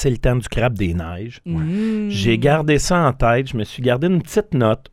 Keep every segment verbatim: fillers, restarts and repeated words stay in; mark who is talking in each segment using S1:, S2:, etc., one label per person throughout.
S1: C'est le temps du crabe des neiges.
S2: Mmh.
S1: J'ai gardé ça en tête. Je me suis gardé une petite note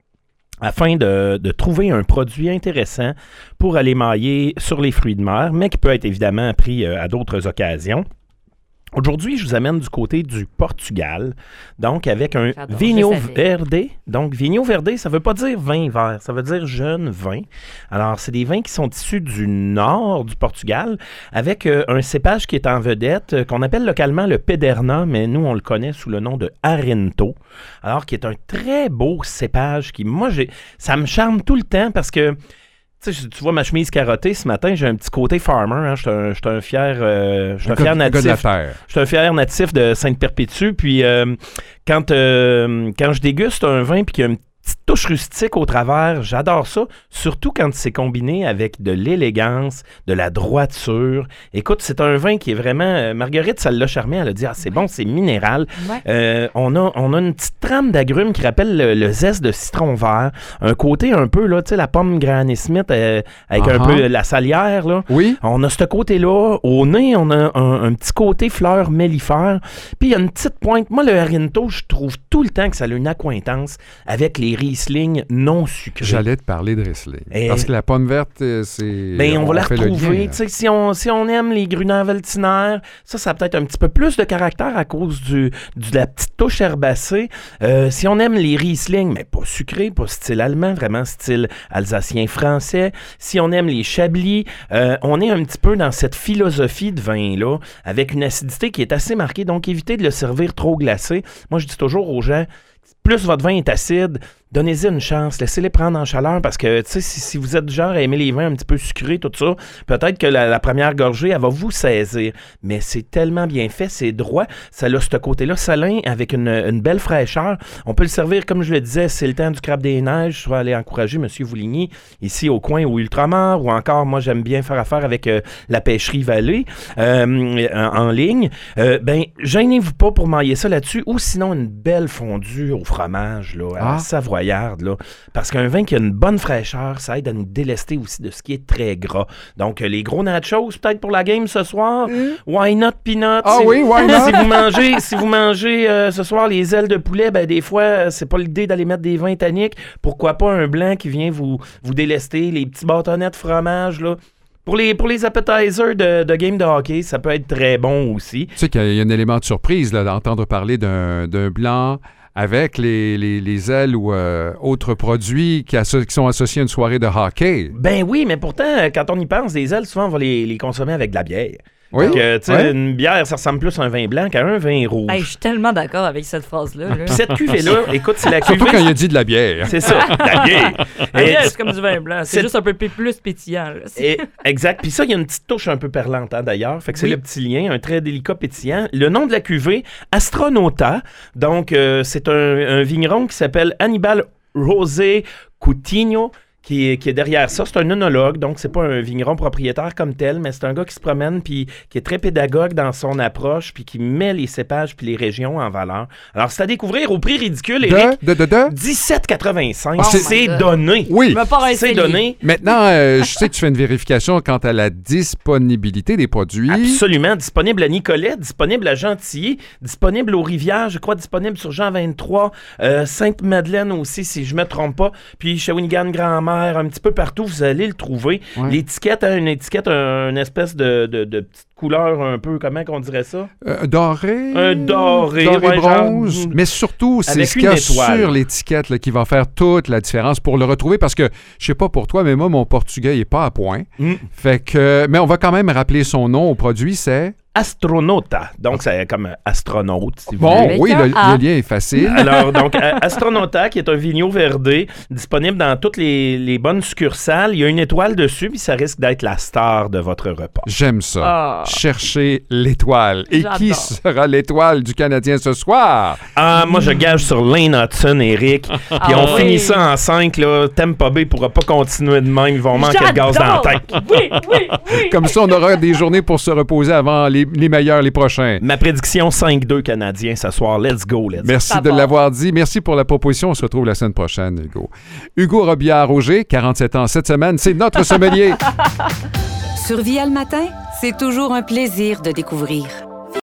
S1: afin de, de trouver un produit intéressant pour aller mailler sur les fruits de mer, mais qui peut être évidemment pris euh, à d'autres occasions. Aujourd'hui, je vous amène du côté du Portugal, donc avec un
S2: J'adore,
S1: Vinho
S2: je savais.
S1: Verde. Donc, Vinho Verde, ça ne veut pas dire vin vert, ça veut dire jeune vin. Alors, c'est des vins qui sont issus du nord du Portugal, avec euh, un cépage qui est en vedette, euh, qu'on appelle localement le Pederna, mais nous, on le connaît sous le nom de Arento. Alors, qui est un très beau cépage qui, moi, j'ai, ça me charme tout le temps parce que tu sais, tu vois ma chemise carottée ce matin, j'ai un petit côté farmer. Hein, je suis un, je suis un fier, euh, je suis un, un fier
S3: gars,
S1: natif.
S3: Un gars de la terre.
S1: Je suis un fier natif de Sainte-Perpétue. Puis euh, quand, euh, quand je déguste un vin puis qu'il y a une petite touche rustique au travers, j'adore ça. Surtout quand c'est combiné avec de l'élégance, de la droiture. Écoute, c'est un vin qui est vraiment... Euh, Marguerite, ça l'a charmé. Elle a dit « Ah, c'est bon, c'est minéral.
S2: Ouais. »
S1: Euh, on, a, on a une petite trame d'agrumes qui rappelle le, le zeste de citron vert. Un côté un peu, là, tu sais, la pomme Granny Smith euh, avec
S3: Uh-huh.
S1: un peu la salière, là.
S3: Oui.
S1: On a ce côté-là. Au nez, on a un, un petit côté fleur mellifère. Puis il y a une petite pointe. Moi, le Arento, je trouve tout le temps que ça a une accointance avec les Riesling non sucrés.
S3: J'allais te parler de Riesling.
S1: Et-
S3: Parce que la pomme verte, euh, c'est...
S1: Ben, on, va la
S3: fait le
S1: retrouver.
S3: lien,
S1: Tu sais, si on, si on aime les Gruner-Veltliner, ça, ça a peut-être un petit peu plus de caractère à cause du, du- de la petite touche herbacée. Euh, si on aime les Riesling, mais pas sucrés, pas style allemand, vraiment style alsacien-français. Si on aime les Chablis, euh, on est un petit peu dans cette philosophie de vin-là, avec une acidité qui est assez marquée. Donc, évitez de le servir trop glacé. Moi, je dis toujours aux gens, plus votre vin est acide, donnez-y une chance, laissez-les prendre en chaleur parce que, tu sais, si, si vous êtes du genre à aimer les vins un petit peu sucrés, tout ça, peut-être que la, la première gorgée, elle va vous saisir. Mais c'est tellement bien fait, c'est droit. Ça a ce côté-là salin avec une, une belle fraîcheur. On peut le servir, comme je le disais, c'est le temps du crabe des neiges. Je vais aller encourager M. Vouligny ici au coin au Ultramar ou encore, moi, j'aime bien faire affaire avec euh, la pêcherie Vallée euh, en, en ligne. Euh, ben, gênez-vous pas pour mailler ça là-dessus ou sinon une belle fondue au fromage, là, à la
S3: Ah.
S1: savoyarde, là. Parce qu'un vin qui a une bonne fraîcheur, ça aide à nous délester aussi de ce qui est très gras. Donc, euh, les gros nachos, peut-être pour la game ce soir. Why not peanuts?
S3: Ah
S1: Si-
S3: oui, why not?
S1: Si vous mangez, si vous mangez euh, ce soir les ailes de poulet, ben des fois, euh, c'est pas l'idée d'aller mettre des vins tanniques. Pourquoi pas un blanc qui vient vous, vous délester, les petits bâtonnets de fromage, là. Pour les, pour les appetizers de, de game de hockey, ça peut être très bon aussi.
S3: Tu sais qu'il y a un élément de surprise là, d'entendre parler d'un, d'un blanc avec les, les, les ailes ou euh, autres produits qui, asso- qui sont associés à une soirée de hockey.
S1: Ben oui, mais pourtant, euh, quand on y pense, des ailes, souvent, on va les, les consommer avec de la bière.
S3: Oui.
S1: Donc, euh, tu sais,
S3: Ouais.
S1: une bière, ça ressemble plus à un vin blanc qu'à un vin rouge.
S2: Hey, je suis tellement d'accord avec cette phrase-là. là.
S1: Puis cette cuvée-là, écoute, c'est la cuvée...
S3: Surtout quand il a dit de la bière.
S1: C'est ça, de la bière.
S2: La
S1: Et-
S2: bière, c'est comme du vin blanc. C'est
S1: c'est-
S2: juste un peu p- plus pétillant. là. C'est-
S1: Et- exact. Puis ça, il y a une petite touche un peu perlante, hein, d'ailleurs. Fait que c'est
S2: Oui.
S1: le petit lien, un très délicat pétillant. Le nom de la cuvée, Astronauta. Donc, euh, c'est un, un vigneron qui s'appelle Hannibal José Coutinho. Qui est, qui est derrière ça. C'est un œnologue, donc c'est pas un vigneron propriétaire comme tel, mais c'est un gars qui se promène puis qui est très pédagogue dans son approche puis qui met les cépages puis les régions en valeur. Alors, c'est à découvrir au prix ridicule, Éric.
S3: De, de, de, de.
S1: dix-sept quatre-vingt-cinq.
S2: Oh my
S1: c'est
S2: God.
S1: donné.
S3: Oui.
S2: Je me pars un
S1: C'est
S2: cellier.
S1: donné.
S3: Maintenant, euh, je sais que tu fais une vérification quant à la disponibilité des produits.
S1: Absolument. Disponible à Nicolet, disponible à Gentilly, disponible aux Rivières, je crois, disponible sur Jean vingt-trois, euh, Sainte-Madeleine aussi, si je ne me trompe pas. Puis Shawinigan-Grand-Mère, un petit peu partout, vous allez le trouver.
S3: Ouais.
S1: L'étiquette a une étiquette, un- une espèce de, de, de petite couleur un peu, comment qu'on dirait ça?
S3: Euh, doré.
S1: Un doré, ouais,
S3: bronze.
S1: genre,
S3: Mais surtout, c'est
S1: avec
S3: ce qu'il y a
S1: une étoile.
S3: sur l'étiquette là, qui va faire toute la différence pour le retrouver. Parce que, je sais pas pour toi, mais moi, mon portugais n'est pas à point.
S1: Mm.
S3: Fait que, mais on va quand même rappeler son nom au produit, c'est...
S1: Astronauta. Donc, c'est comme astronaute, si vous
S3: Bon,
S1: voulez.
S2: Avec
S3: oui,
S2: un
S3: le,
S2: A.
S3: le lien est facile.
S1: Alors, donc, A- Astronauta, qui est un Vigno Verde, disponible dans toutes les, les bonnes succursales. Il y a une étoile dessus, puis ça risque d'être la star de votre repas.
S3: J'aime ça.
S2: Ah.
S3: Chercher l'étoile. Et qui
S2: J'adore.
S3: sera l'étoile du Canadien ce soir?
S1: Ah, moi, je gage sur Lane Hudson, Eric. Puis
S2: Ah
S1: on
S2: oui.
S1: finit ça en cinq, là. Tampa Bay pourra pas continuer de même. Ils vont manquer de gaz dans la
S2: J'adore!
S1: tête.
S2: Oui, oui, oui.
S3: Comme ça, on aura des journées pour se reposer avant les, les meilleurs, les prochains.
S1: Ma prédiction cinq deux Canadiens ce soir. Let's go, let's go.
S3: Merci
S2: Ça
S3: de
S2: part.
S3: l'avoir dit. Merci pour la proposition. On se retrouve la semaine prochaine, Hugo. Hugo Robillard-Auger, quarante-sept ans cette semaine, c'est notre sommelier.
S4: Sur Via le matin, c'est toujours un plaisir de découvrir.